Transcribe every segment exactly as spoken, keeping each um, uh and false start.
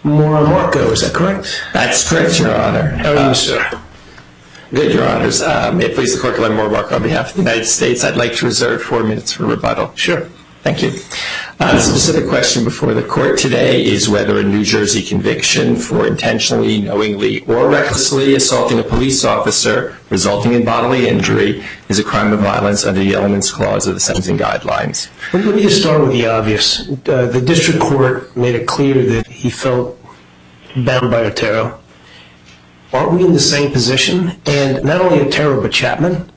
Mora Marco, is that correct? That's correct, Your Honor. How are you, sir? Good, Your Honors. Uh, may it please the Court, Glenn Mora Marco on behalf of the United States. I'd like to reserve four minutes for rebuttal. Sure. Thank you. Uh, the specific question before the Court today is whether a New Jersey conviction for intentionally, knowingly, or recklessly assaulting a police officer resulting in bodily injury is a crime of violence under the Elements Clause of the Sentencing Guidelines. Let me just start with the obvious. Uh, the District Court made it clear that he felt bound by Otero. Aren't we in the same position? And not only Otero, but Chapman?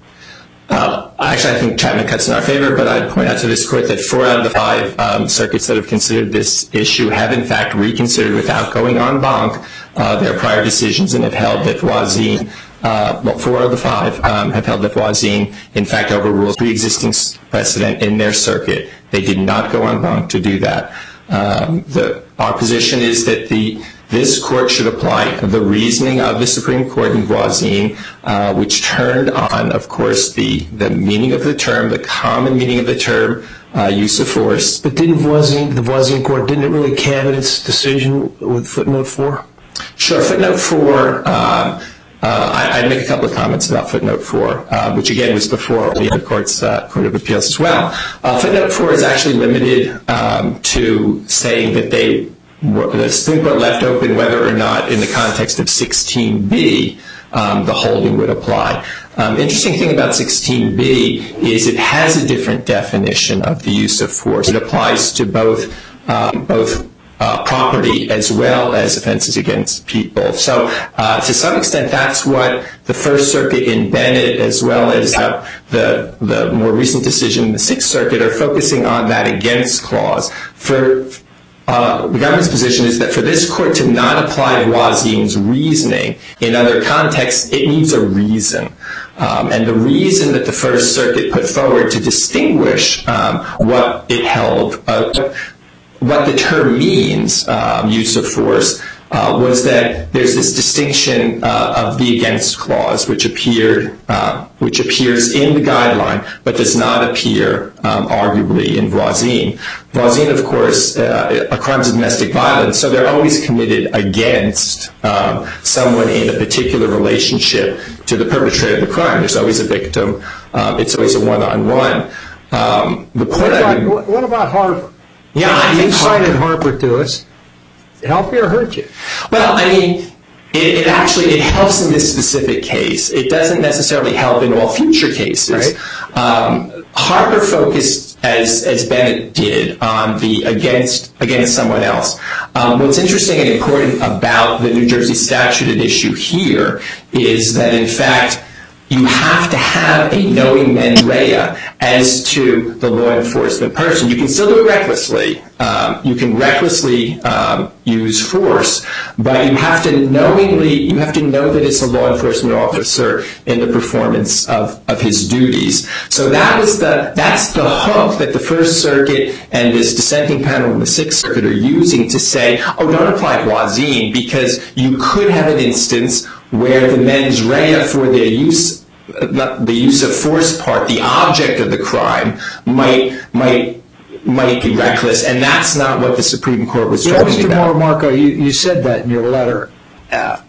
Uh, actually, I think Chapman cuts in our favor, but I'd point out to this Court that four out of the five um, circuits that have considered this issue have, in fact, reconsidered without going en banc uh, their prior decisions and have held that Voisin, uh, well, four of the five um, have held that Voisin, in fact, overrules pre-existing precedent in their circuit. They did not go en banc to do that. Um, the, our position is that the This Court should apply the reasoning of the Supreme Court in Voisin, uh, which turned on, of course, the, the meaning of the term, the common meaning of the term, uh, use of force. But didn't Voisin, the Voisin Court, didn't it really cabinet its decision with footnote four? Sure, footnote four. Uh, uh, I, I'd make a couple of comments about footnote four, uh, which again was before the other court's uh, Court of Appeals as well. Uh, footnote four is actually limited um, to saying that they the Supreme Court left open whether or not in the context of sixteen B um, the holding would apply. Um, interesting thing about sixteen B is it has a different definition of the use of force. It applies to both um, both uh, property as well as offenses against people. So uh, to some extent that's what the First Circuit in Bennett as well as uh, the, the more recent decision in the Sixth Circuit are focusing on that against clause. For Uh, the government's position is that for this court to not apply Voisin's reasoning in other contexts, it needs a reason. Um, and the reason that the First Circuit put forward to distinguish um, what it held, uh, what the term means, um, use of force, uh, was that there's this distinction uh, of the against clause, which appeared, uh, which appears in the guideline, but does not appear, um, arguably, in Voisin. Voisin, of course, uh, are crimes of domestic violence, so they're always committed against um, someone in a particular relationship to the perpetrator of the crime. There's always a victim. Um, it's always a one-on-one. Um, the point what, about, I mean, what about Harper? Yeah, I think you cited Harper to us. Help you or hurt you? Well, I mean, it, it actually it helps in this specific case. It doesn't necessarily help in all future cases. Right. Um, Harper focused, as as Bennett did, on the against against someone else. Um, what's interesting and important about the New Jersey statute at issue here is that, in fact, you have to have a knowing mens rea as to the law enforcement person. You can still do it recklessly. Um, you can recklessly um, use force, but you have to knowingly, you have to know that it's a law enforcement officer in the performance of, of his duties. So that was the, that's the hook that the First Circuit and this dissenting panel in the Sixth Circuit are using to say, oh, don't apply Voisin, because you could have an instance where the mens rea for their use, not the use of force part, the object of the crime, might might might be reckless, and that's not what the Supreme Court was yeah, talking Mister about. Mister Marco, you, you said that in your letter uh,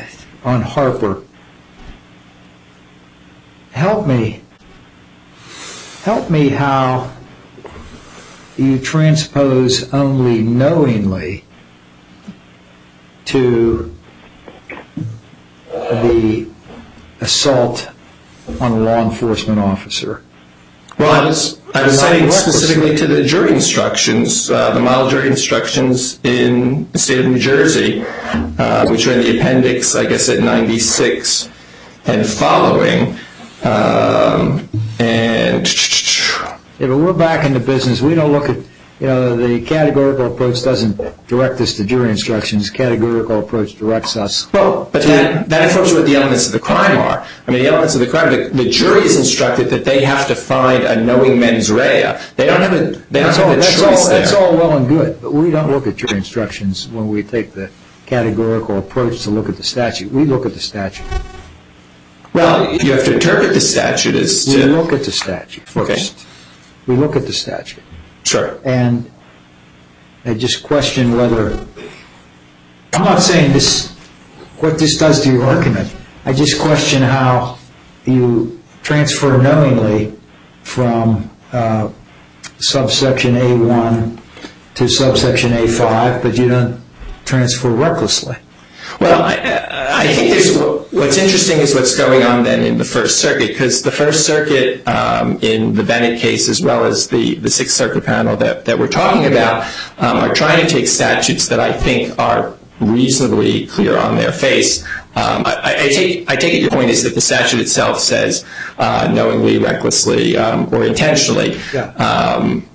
on Harper. Help me. Help me how you transpose only knowingly to the assault on a law enforcement officer. Well, I was I was citing specifically to the jury instructions, uh, the model jury instructions in the state of New Jersey, uh, which are in the appendix, I guess, at ninety-six and following. Um, and yeah, but we're back in the business. We don't look at, you know, the categorical approach doesn't direct us to jury instructions. The categorical approach directs us. Well, but that, that informs what the elements of the crime are. I mean, the elements of the crime, the, the jury is instructed that they have to find a knowing mens rea. They don't have a, they don't have a that's choice all, there. That's all well and good, but we don't look at jury instructions when we take the categorical approach to look at the statute. We look at the statute. Well, you have to interpret the statute as to... We look at the statute first. Okay. We look at the statute. Sure. And I just question whether I'm not saying this, what this does to your argument. I just question how you transfer knowingly from uh, subsection A one to subsection A five, but you don't transfer recklessly. Well, I, I think there's, what's interesting is what's going on then in the First Circuit, because the First Circuit um, in the Bennett case, as well as the, the Sixth Circuit panel that, that we're talking about, um, are trying to take statutes that I think are reasonably clear on their face. Um, I, I take I take it your point is that the statute itself says uh, knowingly, recklessly, um, or intentionally. Yeah. Um,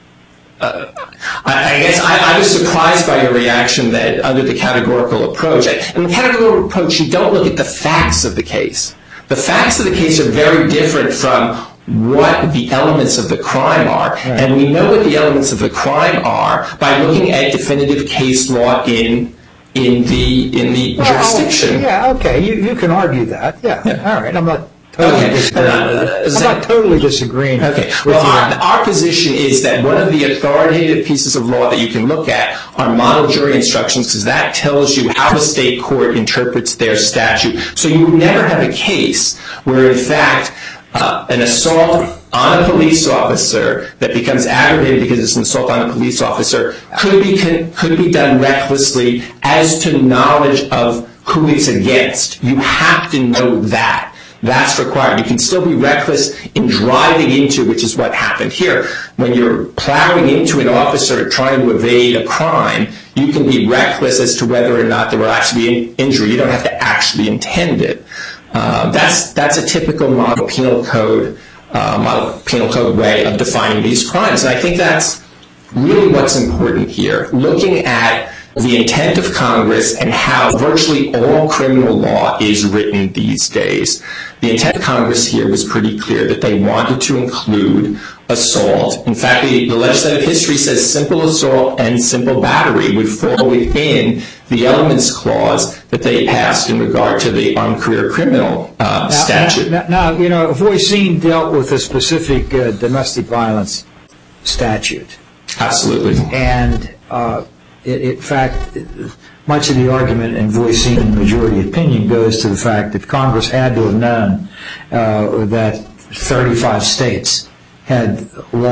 Uh, I, I guess I, I was surprised by your reaction that under the categorical approach, in the categorical approach, you don't look at the facts of the case. The facts of the case are very different from what the elements of the crime are, right. And we know what the elements of the crime are by looking at definitive case law in in the in the well, jurisdiction. Yeah, okay, you you can argue that. Yeah, yeah. All right, I'm not. Totally okay. uh, I'm not totally disagreeing. Okay. Well, our, our position is that one of the authoritative pieces of law that you can look at are model jury instructions, because that tells you how the state court interprets their statute. So you would never have a case where, in fact, uh, an assault on a police officer that becomes aggravated because it's an assault on a police officer could be can, could be done recklessly as to knowledge of who it's against. You have to know that. That's required. You can still be reckless in driving into, which is what happened here. When you're plowing into an officer trying to evade a crime, you can be reckless as to whether or not there will actually be an injury. You don't have to actually intend it. Uh, that's that's a typical model penal code, uh, model penal code way of defining these crimes. And I think that's really what's important here. Looking at the intent of Congress and how virtually all criminal law is written these days. The intent of Congress here was pretty clear that they wanted to include assault. In fact, the, the legislative history says simple assault and simple battery would fall within the elements clause that they passed in regard to the Armed Career Criminal uh, now, statute. Now, now, you know, Voisin dealt with a specific uh, domestic violence statute. Absolutely. And uh, it, in fact, much of the argument in Voisin majority opinion goes to the fact that Congress had to have known uh, that thirty-five states had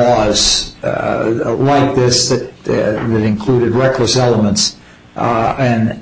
laws uh, like this that uh, that included reckless elements. Uh, and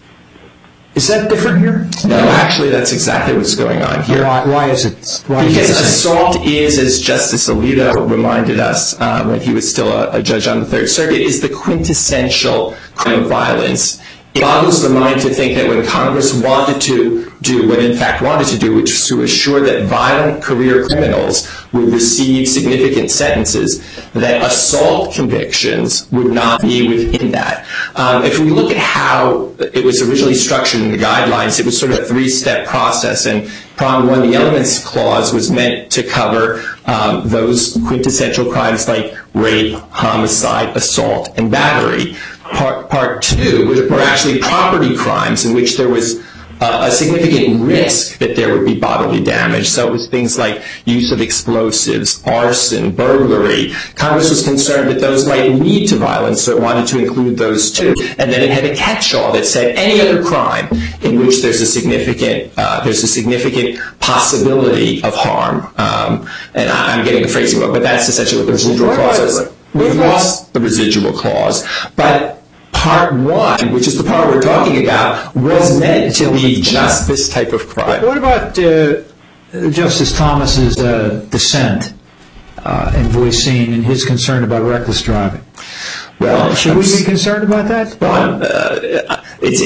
is that different here? No, actually, that's exactly what's going on here. Why, why is it? Why because is it assault is, as Justice Alito reminded us uh, when he was still a, a judge on the Third Circuit, is the quintessential crime of violence. It boggles the mind to think that when Congress wanted to do what it in fact wanted to do, which was to assure that violent career criminals would receive significant sentences, that assault convictions would not be within that. Um, if we look at how it was originally structured in the guidelines, it was sort of a three-step process, and prong one, the elements clause, was meant to cover um, those quintessential crimes like rape, homicide, assault, and battery. Part, part two were actually property crimes in which there was uh, a significant risk that there would be bodily damage. So it was things like use of explosives, arson, burglary. Congress was concerned that those might lead to violence, so it wanted to include those too. And then it had a catch-all that said any other crime in which there's a significant uh, there's a significant possibility of harm. Um, and I, I'm getting the phrasing wrong, but that's essentially what the residual clause is. We've lost the residual clause, but Part one, which is the part we're talking about, was meant to be just this type of crime. What about uh, Justice Thomas's uh, dissent uh, in Voisin and his concern about reckless driving? Well, should we be concerned about that? Well, uh, it's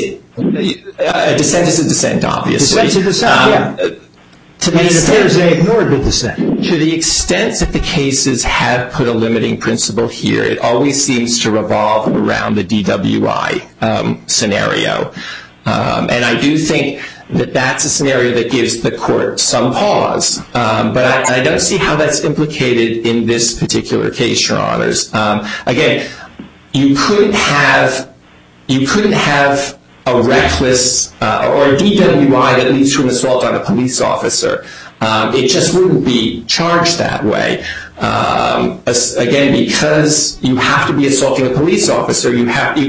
a dissent is a dissent, obviously. Dissent's a dissent, um, yeah. To and it appears they ignored the dissent. To the extent that the cases have put a limiting principle here, it always seems to revolve around the D W I um, scenario. Um, and I do think that that's a scenario that gives the court some pause. Um, but I, I don't see how that's implicated in this particular case, Your Honors. Um, again, you couldn't have, you couldn't have a reckless uh, or a D W I that leads to an assault on a police officer. Um, it just wouldn't be charged that way. Um, as, again, because you have to be assaulting a police officer, you have you,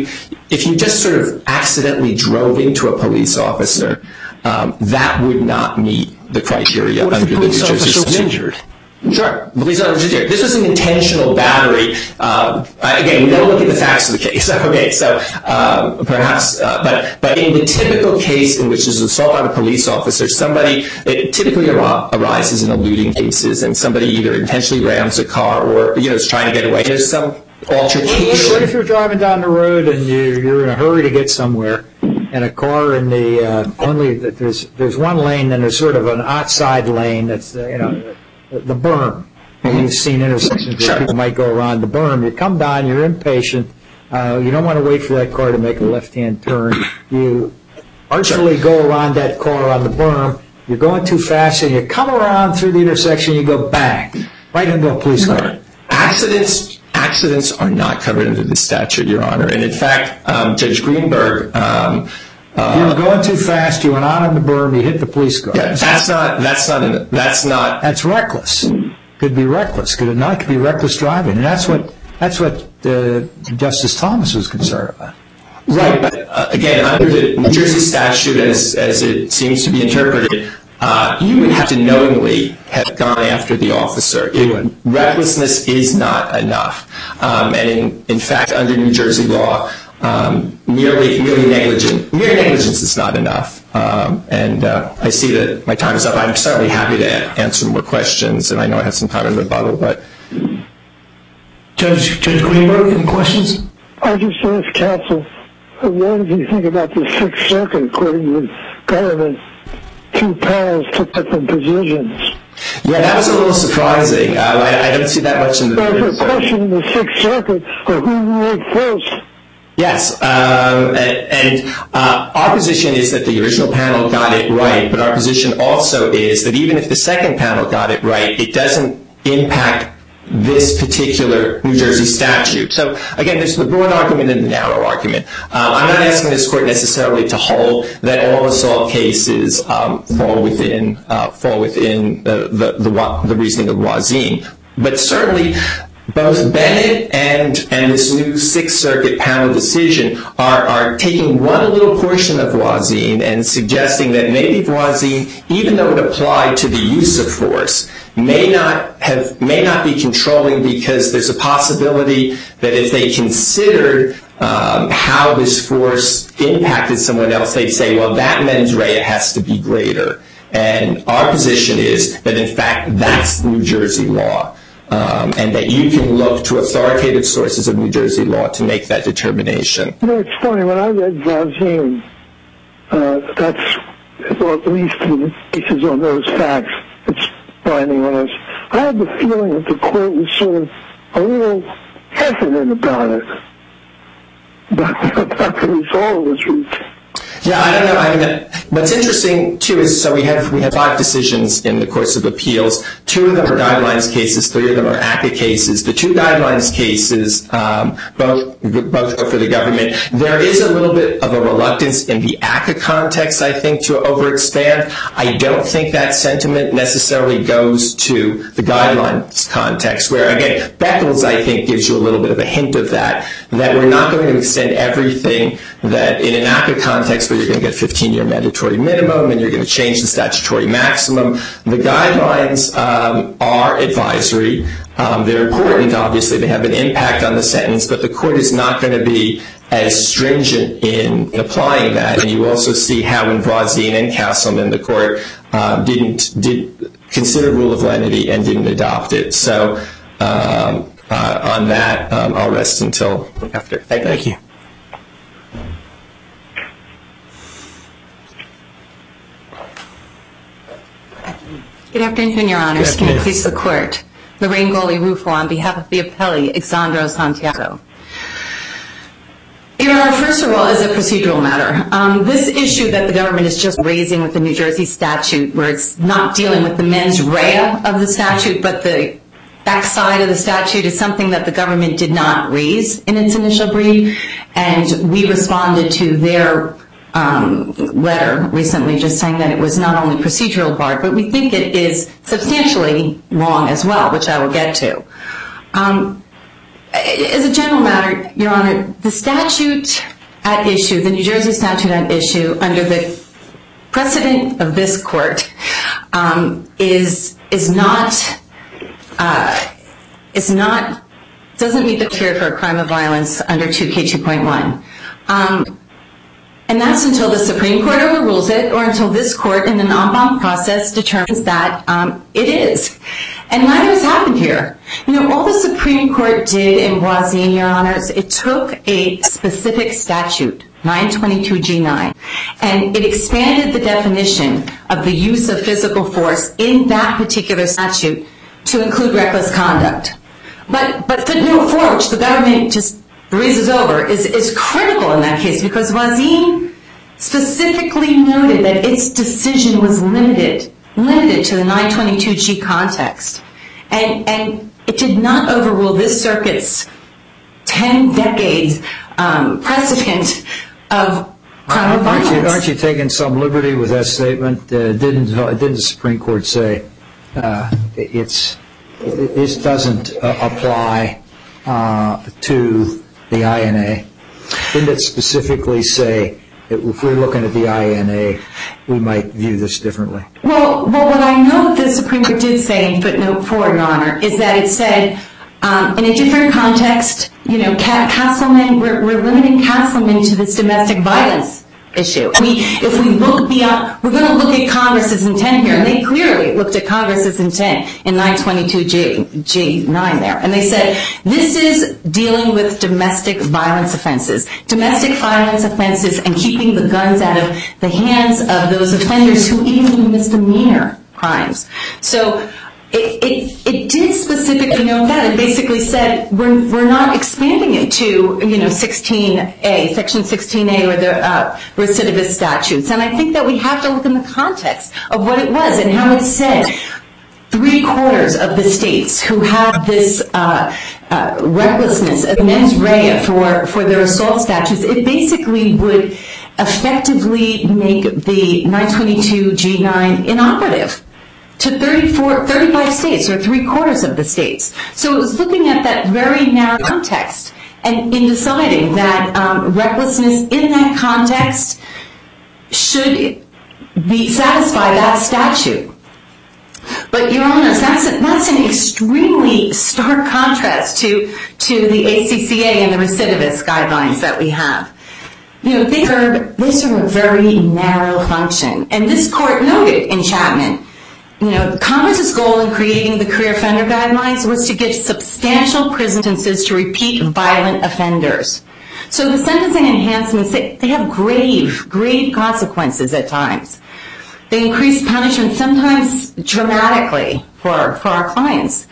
if you just sort of accidentally drove into a police officer, um, that would not meet the criteria what under if the the police New Jersey officer was statute. injured? Sure. Police officer injured. This was an intentional battery. Uh, again, we don't look at the facts of the case. Okay, so um, perhaps, uh, but but in the typical case in which there's assault on a police officer, somebody, it typically ar- arises in eluding cases, and somebody either intentionally rams a car or, you know, is trying to get away. There's some altercation. What if you're driving down the road and you're, you're in a hurry to get somewhere, and a car in the uh, only there's there's one lane, and there's sort of an outside lane that's uh, you know the berm. Mm-hmm. You've seen intersections where sure. people might go around the berm. You come down, you're impatient. Uh, you don't want to wait for that car to make a left-hand turn. You artfully go around that car on the berm. You're going too fast, and you come around through the intersection. You go bang right into a police car. Accidents. Accidents are not covered under the statute, Your Honor. And in fact, um, Judge Greenberg. Um, uh, you were going too fast. You went out on the berm. You hit the police car. Yeah, that's not. That's not. An, that's not. That's reckless. Could be reckless. Could it not? Could be reckless driving. And that's what. That's what uh, Justice Thomas was concerned about. Right. But uh, again, under the New Jersey statute, as as it seems to be interpreted, uh, you would have to knowingly have gone after the officer. It, recklessness is not enough. Um, and in, in fact, under New Jersey law, um, merely merely negligent mere negligence is not enough. Um, and uh, I see that my time is up. I'm certainly happy to answer more questions, and I know I have some time in rebuttal. But Judge Judge Greenberg, any questions? I just asked counsel, what did you think about the Sixth Circuit, according to the government? Two panels took different positions. Yeah, that was a little surprising. Uh, I, I don't see that much in the. There's a question in the Sixth Circuit of who ruled first. Yes, um, and, and uh, our position is that the original panel got it right, but our position also is that even if the second panel got it right, it doesn't impact this particular New Jersey statute. So again, there's the broad argument and the narrow argument. Um, I'm not asking this court necessarily to hold that all assault cases um, fall within uh, fall within the the, the the reasoning of Voisin, but certainly both Bennett and and this new Sixth Circuit panel decision are are taking one little portion of Voisin and suggesting that maybe Voisin, even though it applied to the use of force, may not have may not be controlling, because there's a possibility that if they considered um, how this force impacted someone else, they'd say, well, that mens rea has to be greater. And our position is that in fact that's New Jersey law. Um, and that you can look to authoritative sources of New Jersey law to make that determination. You know, it's funny, when I read Voisin, uh, that's, well, at least in the cases on those facts, it's binding on us. I had the feeling that the court was sort of a little hesitant about it, about, about the result it was reached. Yeah, I don't know. I mean, what's interesting too is so we have we have five decisions in the course of appeals. Two of them are guidelines cases. Three of them are A C C A cases. The two guidelines cases, um, both both go for the government. There is a little bit of a reluctance in the A C C A context, I think, to overexpand. I don't think that sentiment necessarily goes to the guidelines context, where again Beckles, I think, gives you a little bit of a hint of that. That we're not going to extend everything that in an A C C A context, where you're going to get fifteen-year mandatory minimum and you're going to change the statutory maximum. The guidelines um, are advisory. Um, they're important, obviously. They have an impact on the sentence, but the court is not going to be as stringent in applying that. And you also see how in Voisin and Castleman, the court uh, didn't did consider rule of lenity and didn't adopt it. So um, uh, on that, um, I'll rest until after. Thank you. Thank you. Good afternoon, Your Honors. May it please the Court. Lorraine Goley-Rufo on behalf of the appellee, Exandro Santiago. Your Honor, first of all, as a procedural matter, um, this issue that the government is just raising with the New Jersey statute, where it's not dealing with the mens rea of the statute, but the backside of the statute, is something that the government did not raise in its initial brief, and we responded to their Um, letter recently just saying that it was not only procedural barred, but we think it is substantially wrong as well, which I will get to. Um, as a general matter, Your Honor, the statute at issue, the New Jersey statute at issue, under the precedent of this court, um, is is not uh, is not doesn't meet the criteria for a crime of violence under two K two point one. Um, And that's until the Supreme Court overrules it, or until this court in an en banc process determines that um, it is. And neither has happened here. You know, all the Supreme Court did in Voisin, Your Honors, it took a specific statute, nine twenty-two G nine, and it expanded the definition of the use of physical force in that particular statute to include reckless conduct. But, but footnote four, which the government just breezes over, is, is critical in that case, because Voisin specifically noted that its decision was limited, limited to the nine twenty-two G context. And, and it did not overrule this circuit's ten decades um, precedent of crime of violence. Aren't you, aren't you taking some liberty with that statement? Uh, didn't, didn't the Supreme Court say uh, it's, this doesn't uh, apply uh, to the I N A? Didn't it specifically say that if we're looking at the I N A, we might view this differently? Well, well, what I know the Supreme Court did say in footnote four, Your Honor, is that it said, um, in a different context, you know, Castleman, we're, we're limiting Castleman to this domestic violence issue. We, if we look beyond, we're going to look at Congress's intent here, and they clearly looked at Congress's intent in nine twenty-two G nine there, and they said, this is dealing with domestic violence offenses. Domestic violence offenses and keeping the guns out of the hands of those offenders who even do misdemeanor crimes. So it, it, it did specifically note that and basically said, we're, we're not expanding it to, you know, sixteen A, Section sixteen A, or the uh, recidivist statutes. And I think that we have to look in the context of what it was and how it said three quarters of the states who have this uh, uh, recklessness of mens rea for, for their assault statutes, it basically would effectively make the nine twenty-two G nine inoperative to thirty-four, thirty-five states, or three quarters of the states. So it was looking at that very narrow context and in deciding that um, recklessness in that context should be satisfy that statute. But, Your Honors, that's, a, that's an extremely stark contrast to, to the A C C A and the recidivist guidelines that we have. You know, they serve, they serve a very narrow function. And this court noted in Chapman, you know, Congress's goal in creating the career offender guidelines was to give substantial prison sentences to repeat violent offenders. So the sentencing enhancements, they, they have grave, grave consequences at times. They increase punishment sometimes dramatically for, for our clients.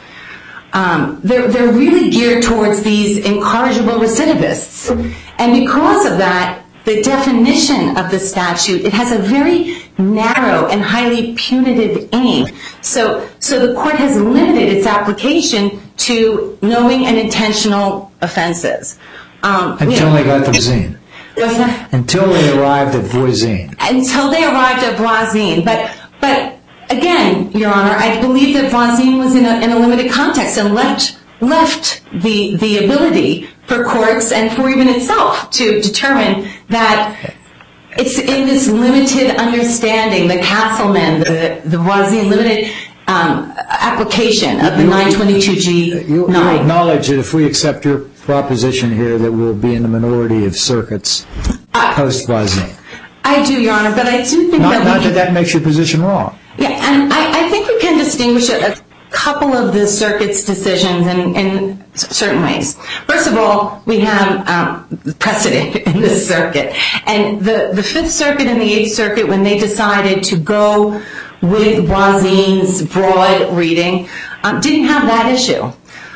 Um, they're, they're really geared towards these incorrigible recidivists. And because of that, the definition of the statute, it has a very narrow and highly punitive aim. So, so the court has limited its application to knowing and intentional offenses. Um, Until you know, they got to Voisin. What's that? Until they arrived at Voisin. Until they arrived at Voisin. But, but again, Your Honor, I believe that Voisin was in a, in a limited context and left, left the, the ability for courts and for even itself to determine that it's in this limited understanding, the Castleman, the, the Voisin limited um, application of the nine twenty-two G nine. You, you acknowledge that if we accept your proposition here that we'll be in the minority of circuits uh, post-Voisin. I do, Your Honor, but I do think not, that... Not that that makes your position wrong. Yeah, and I, I think we can distinguish a, a couple of the circuit's decisions in, in certain ways. First of all, we have um, precedent in this circuit. And the, the Fifth Circuit and the Eighth Circuit, when they decided to go with Voisin's broad reading, um, didn't have that issue.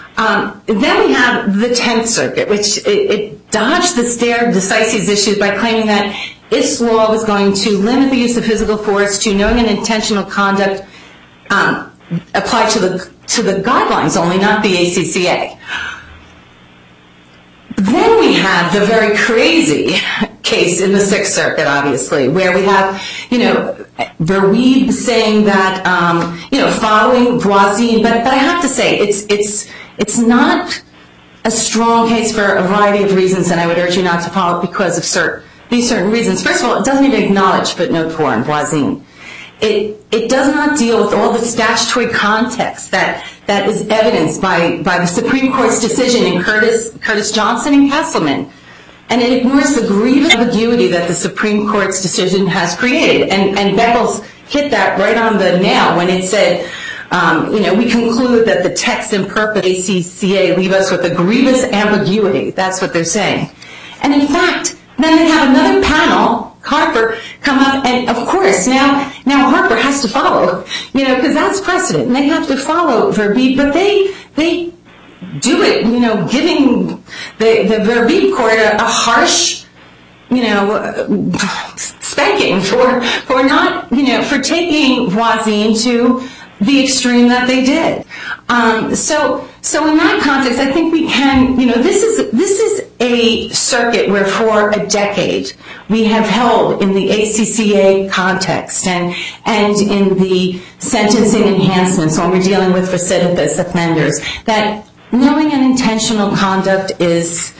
Um, then we have the Tenth Circuit, which it, it dodged the stare decisis issues by claiming that its law was going to limit the use of physical force to knowing and intentional conduct um, applied to the to the guidelines only, not the A C C A. Then we have the very crazy case in the Sixth Circuit, obviously, where we have, you know, Verweeb saying that, um, you know, following Voisin, but but I have to say, it's it's it's not a strong case for a variety of reasons, and I would urge you not to follow it because of certain, these certain reasons. First of all, it doesn't even acknowledge footnote four in Voisin. It, it does not deal with all the statutory context that, that is evidenced by, by the Supreme Court's decision in Curtis, Curtis Johnson and Kesselman. And it ignores the grievous ambiguity that the Supreme Court's decision has created. And, and Beckles hit that right on the nail when it said, um, you know, we conclude that the text and purpose of A C C A leave us with a grievous ambiguity. That's what they're saying. And in fact, then they have another panel, Harper, come up, and of course, now now Harper has to follow, you know, because that's precedent, and they have to follow Verbeek, but they they do it, you know, giving the, the Verbeek court a, a harsh, you know, uh, spanking for for not, you know, for taking Voisin to the extreme that they did. Um, so, so in that context, I think we can, you know, this is this is a circuit where for a decade we have held in the A C C A context and and in the sentencing enhancements when we're dealing with recidivist offenders that knowing and intentional conduct is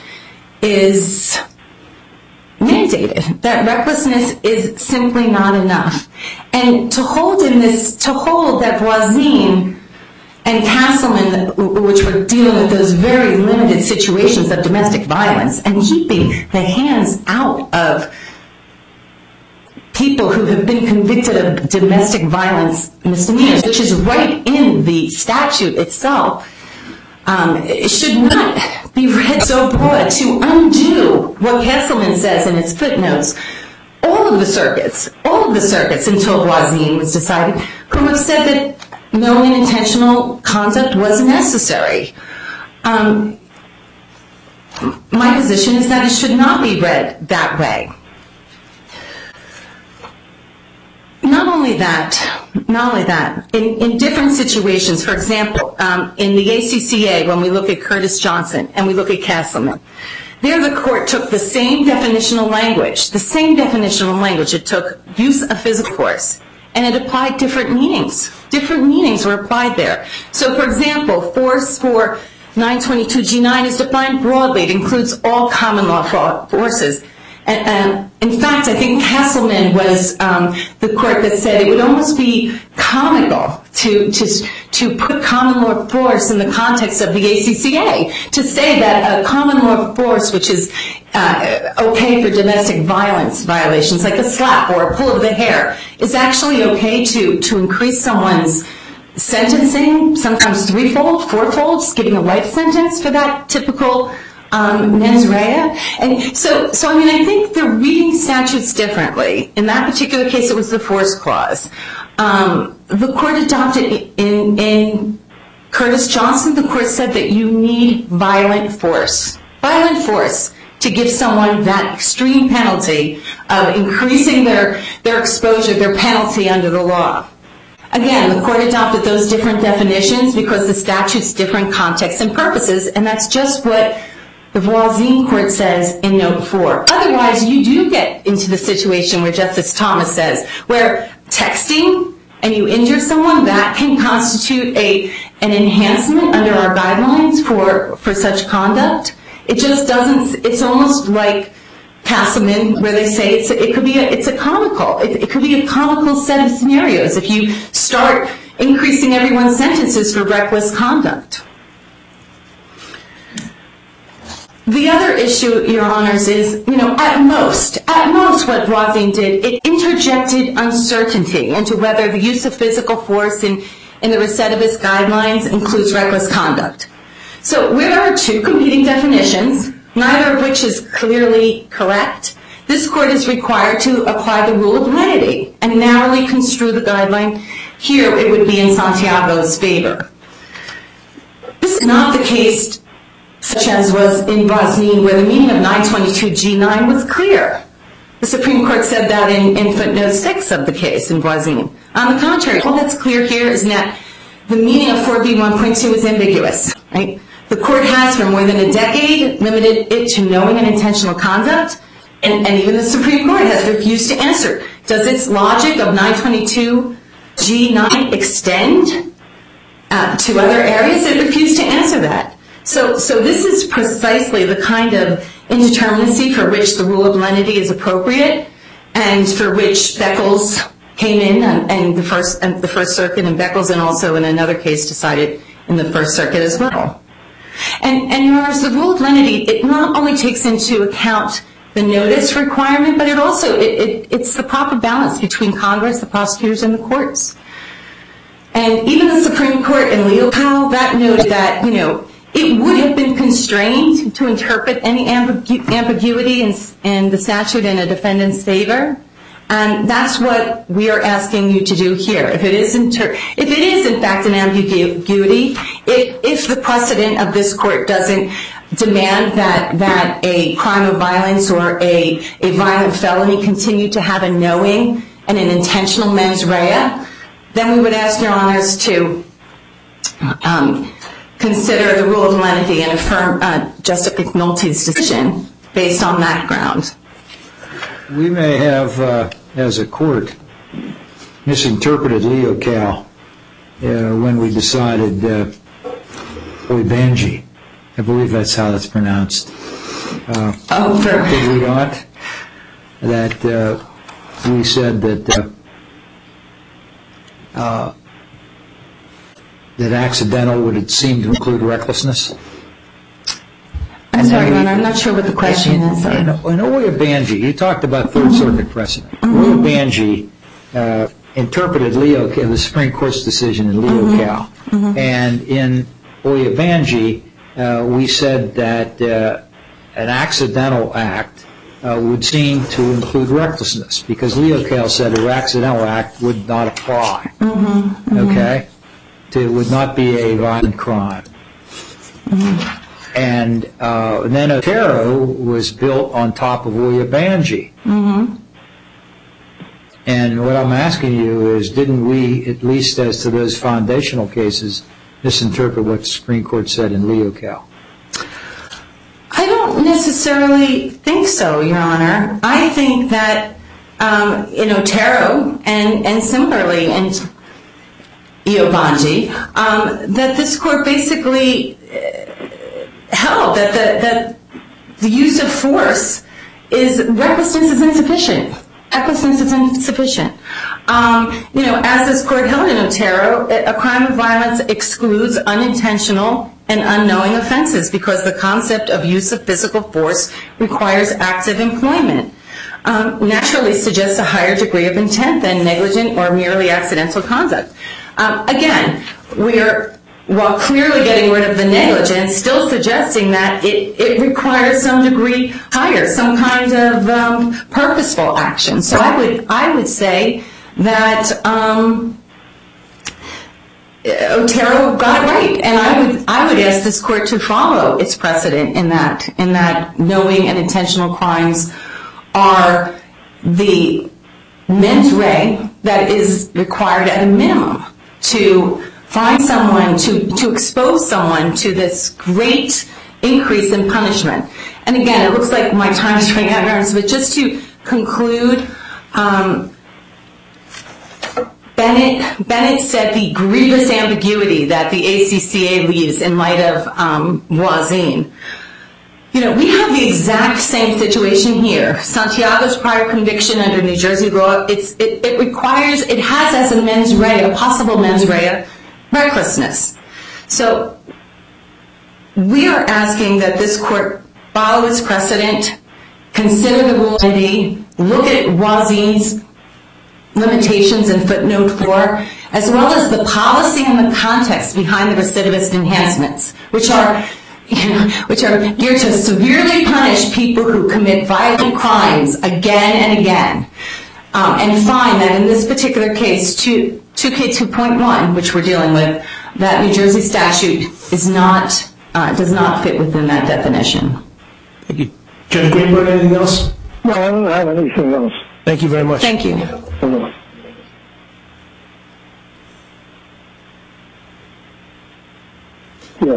is mandated, that recklessness is simply not enough. And to hold in this, to hold that Voisin and Kesselman, which were dealing with those very limited situations of domestic violence and keeping the hands out of people who have been convicted of domestic violence misdemeanors, which is right in the statute itself, Um, it should not be read so broad to undo what Kesselman says in its footnotes. All of the circuits, all of the circuits until Voisin was decided, who have said that no unintentional conduct was necessary. Um, my position is that it should not be read that way. Not only that, not only that, in, in different situations, for example, um, in the A C C A, when we look at Curtis Johnson and we look at Kesselman, there the court took the same definitional language, the same definitional language. It took use of physical force, and it applied different meanings. Different meanings were applied there. So, for example, force for nine twenty-two G nine is defined broadly. It includes all common law forces. And, and in fact, I think Kesselman was um, the court that said it would almost be comical to, to, to put common law force in the context of the A C C A, to say that a common law force, which is uh, okay for domestic violence violations, like a slap or a pull of the hair, is actually okay to, to increase someone's sentencing, sometimes threefold, fourfold, giving a life sentence for that typical Um, mens rea. And so, so I mean, I think they're reading statutes differently. In that particular case, it was the force clause. Um, the court adopted in, in Curtis Johnson, the court said that you need violent force. Violent force to give someone that extreme penalty of increasing their, their exposure, their penalty under the law. Again, the court adopted those different definitions because the statute's different contexts and purposes, and that's just what the Voisin court says in note four. Otherwise, you do get into the situation where Justice Thomas says, where texting and you injure someone, that can constitute a an enhancement under our guidelines for, for such conduct. It just doesn't, it's almost like Kesselman, where they say it's a, it could be a, it's a comical, it, it could be a comical set of scenarios if you start increasing everyone's sentences for reckless conduct. The other issue, Your Honors, is, you know, at most, at most what Voisin did, it interjected uncertainty into whether the use of physical force in, in the recidivist guidelines includes reckless conduct. So where there are two competing definitions, neither of which is clearly correct, this court is required to apply the rule of lenity and narrowly construe the guideline. Here it would be in Santiago's favor. This is not the case such as was in Voisin, where the meaning of nine twenty-two G nine was clear. The Supreme Court said that in, in footnote six of the case in Voisin. On the contrary, all that's clear here is that the meaning of four B one point two is ambiguous. Right? The court has, for more than a decade, limited it to knowing and intentional conduct, and, and even the Supreme Court has refused to answer. Does its logic of nine twenty-two G nine extend uh, to other areas? It refused to answer that. So, so this is precisely the kind of indeterminacy for which the rule of lenity is appropriate, and for which Beckles came in, and, and the first, and the First Circuit, and Beckles, and also in another case decided in the First Circuit as well. And, and Your Honors, the rule of lenity, it not only takes into account the notice requirement, but it also, it, it, it's the proper balance between Congress, the prosecutors, and the courts. And even the Supreme Court in Leocal, that noted that, you know, it would have been constrained to interpret any ambigu ambiguity in, in the statute in a defendant's favor. And that's what we are asking you to do here. If it is, inter if it is in fact an ambiguity, if, if the precedent of this court doesn't demand that, that a crime of violence or a, a violent felony continue to have a knowing and an intentional mens rea, then we would ask Your Honors to um, consider the rule of lenity and affirm uh, Justice McNulty's decision based on that ground. We may have, uh, as a court, misinterpreted Leocal uh, when we decided uh, Oibanji. I believe that's how it's pronounced. Uh, oh, for did we not? That uh, we said that uh, uh, that accidental would seem to include recklessness. I'm sorry, Your Honor, I'm not sure what the question in, is. In, in Oibanji, you talked about Third mm-hmm. Circuit precedent. Mm-hmm. Oibanji uh, interpreted Leocal, the Supreme Court's decision in Leocal. Mm-hmm. And in Oibanji, uh, we said that uh, an accidental act uh, would seem to include recklessness, because Leocal said an accidental act would not apply. Mm-hmm. Mm-hmm. Okay? It would not be a violent crime. Mm-hmm. And uh, then Otero was built on top of Oibanji. Mm-hmm. And what I'm asking you is, didn't we, at least as to those foundational cases, misinterpret what the Supreme Court said in Leocal? I don't necessarily think so, Your Honor. I think that um, in Otero and, and similarly in Oibanji, um, that this court basically uh, held that the, that the use of force is, recklessness is insufficient. Recklessness is insufficient. Um, you know, as this court held in Otero, a crime of violence excludes unintentional and unknowing offenses because the concept of use of physical force requires active employment. Um, naturally suggests a higher degree of intent than negligent or merely accidental conduct. Um, again, we are, while clearly getting rid of the negligence, still suggesting that it, it requires some degree higher, some kind of um, purposeful action. So I would, I would say that um, Otero got it right, and I would, I would ask this court to follow its precedent in that, in that knowing and intentional crimes are the mens rea that is required at a minimum to find someone, to, to expose someone to this great increase in punishment. And again, it looks like my time is running out, but just to conclude, um, Bennett, Bennett said the grievous ambiguity that the A C C A leaves in light of um, Voisin. You know, we have the exact same situation here. Santiago's prior conviction under New Jersey law, it's, it, it requires, it has as a mens rea, a possible mens rea, recklessness. So we are asking that this court follow its precedent, consider the rule of lenity, look at Voisin's limitations in footnote four, as well as the policy and the context behind the recidivist enhancements, which are, you know, which are geared to severely punish people who commit violent crimes again and again, um, and find that in this particular case, two K two point one, which we're dealing with, that New Jersey statute is not, uh, does not fit within that definition. Thank you. Judge Greenberg, anything else? No, I don't have anything else. Thank you very much. Thank you. Yeah. Hello?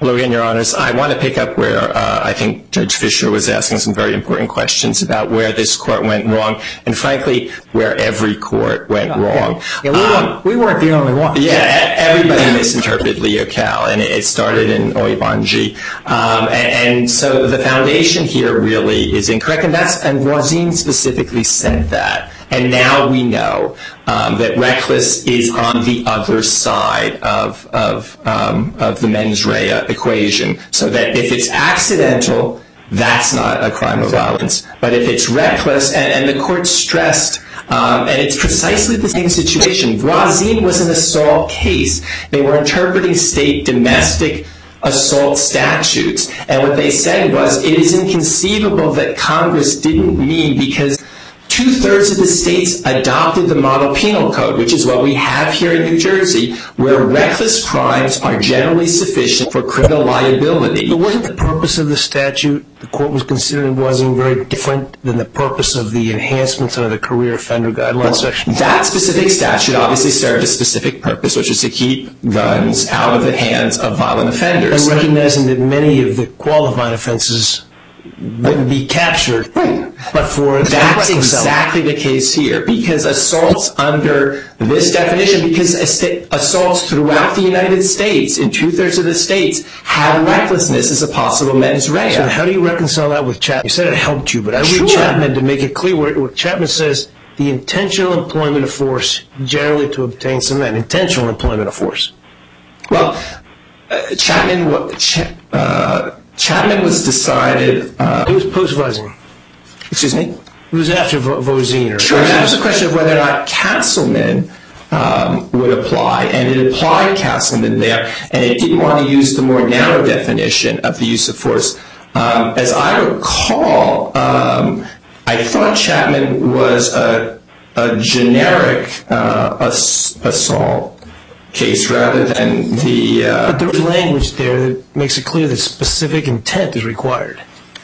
Hello again, Your Honors. I want to pick up where uh, I think Judge Fischer was asking some very important questions about where this court went wrong, and frankly, where every court went yeah, wrong. Yeah, yeah we, um, weren't, we weren't the only ones. Yeah, everybody misinterpreted Leocal, and it started in Oibanji. Um, and, and so the foundation here really is incorrect, and that's and Voisin specifically said that. And now we know um, that reckless is on the other side of of, um, of the mens rea equation. So that if it's accidental, that's not a crime of violence. But if it's reckless, and, and the court stressed, um, and it's precisely the same situation. Voisin was an assault case. They were interpreting state domestic assault statutes. And what they said was, it is inconceivable that Congress didn't mean, because two-thirds of the states adopted the model penal code, which is what we have here in New Jersey, where reckless crimes are generally sufficient for criminal liability. But wasn't the purpose of the statute, the court was considering, wasn't very different than the purpose of the enhancements under the career offender guidelines well, section? That specific statute obviously served a specific purpose, which is to keep guns out of the hands of violent offenders. And recognizing that many of the qualifying offenses wouldn't be captured, right. but for that's exactly the case here, because assaults under this definition, because assaults throughout the United States, in two-thirds of the states, have recklessness as a possible mens rea. So how do you reconcile that with Chapman? You said it helped you, but I read sure. Chapman to make it clear where Chapman says the intentional employment of force generally to obtain some that intentional employment of force. Well, uh, Chapman. Ch- uh, Chapman was decided... Uh, it was post-Voisin. Excuse me? It was after Voisin. Sure, that was a question of whether or not Castleman um, would apply, and it applied Castleman there, and it didn't want to use the more narrow definition of the use of force. Um, as I recall, um, I thought Chapman was a, a generic uh, ass- assault case rather than the... Uh, but there's language there that makes it clear that specific intent is required.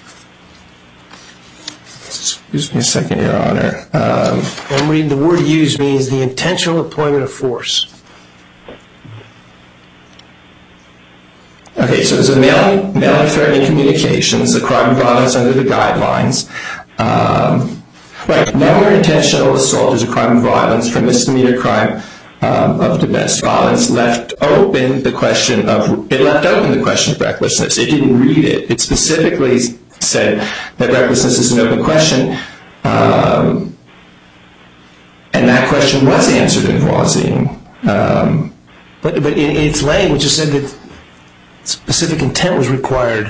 Excuse me a second, Your Honor. Um, I'm reading the word used means the intentional employment of force. Okay, so there's a mailing, mailing threatening communications, a crime of violence under the guidelines. Um, right, knowing or intentional assault is a crime of violence for misdemeanor crime Um, of domestic violence left open the question of it left open the question of recklessness. It didn't read it. It specifically said that recklessness is an open question, um, and that question was answered in Voisin. Um, but but in, in its language, it said that specific intent was required.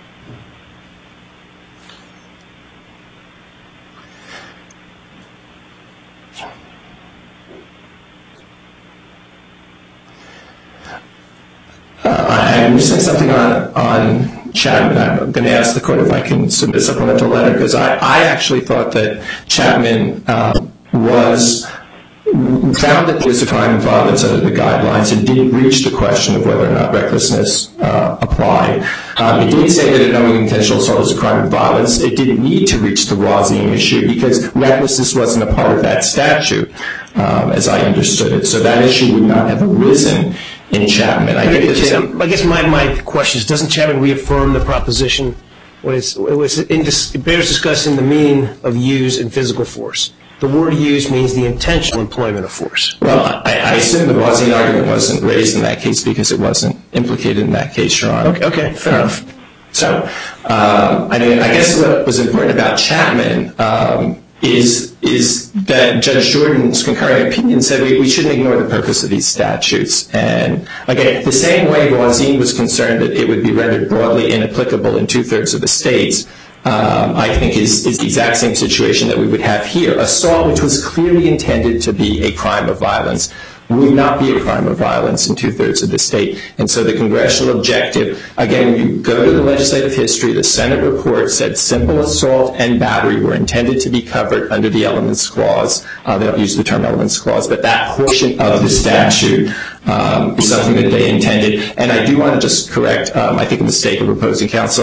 I'm missing something on on Chapman. I'm going to ask the court if I can submit a supplemental letter, because I, I actually thought that Chapman um, was found that it was a crime of violence under the guidelines and didn't reach the question of whether or not recklessness uh, applied. Um, it did say that a knowing intentional assault is a crime of violence. It didn't need to reach the Voisin issue because recklessness wasn't a part of that statute, um, as I understood it. So that issue would not have arisen in Chapman. I, I guess my, my question is, doesn't Chapman reaffirm the proposition when it's, it, was in, it bears discussing the meaning of use in physical force? The word use means the intentional employment of force. Well, I, I assume the Voisin argument wasn't raised in that case because it wasn't implicated in that case, Your Honor. Okay, okay, fair um, enough. So, um, I mean, I guess what was important about Chapman um, is is that Judge Jordan's concurring opinion said we, we shouldn't ignore the purpose of these statutes. And again, the same way Voisin was concerned that it would be rendered broadly inapplicable in two-thirds of the states, um, I think is, is the exact same situation that we would have here. Assault, which was clearly intended to be a crime of violence, would not be a crime of violence in two-thirds of the state. And so the congressional objective, again, when you go to the legislative history, the Senate report said simple assault and battery were intended to be covered under the Elements Clause. Uh, they don't use the term Elements Clause, but that portion of the statute um, is something that they intended. And I do want to just correct, um, I think, a mistake of opposing counsel.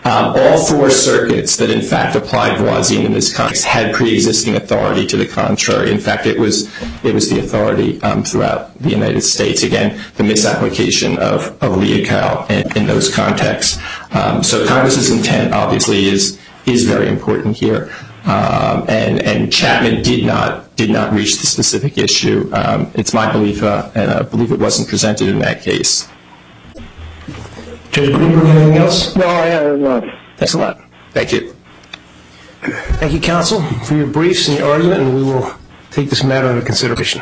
Um, all four circuits that in fact applied voisin in this context had pre-existing authority to the contrary. In fact, it was it was the authority um, throughout the United States. Again, the misapplication of, of Leocal in, in those contexts. Um, so Congress's intent obviously is is very important here. Um, and, and Chapman did not did not reach the specific issue. Um, it's my belief, uh, and I believe it wasn't presented in that case. Judge Greenberg, anything else? No, I have enough. Thanks a lot. Thank you. Thank you, counsel, for your briefs and your argument, and we will take this matter under consideration.